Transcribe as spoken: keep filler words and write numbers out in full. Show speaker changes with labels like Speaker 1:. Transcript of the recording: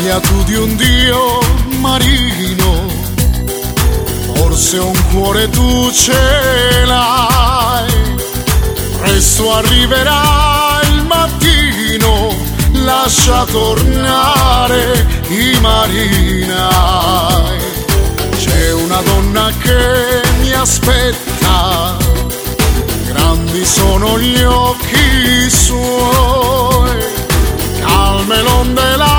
Speaker 1: figlia tu di un dio marino, forse un cuore tu ce l'hai, presto arriverà il mattino, lascia tornare i marinai. C'è una donna che mi aspetta, grandi sono gli occhi suoi, calme l'onde la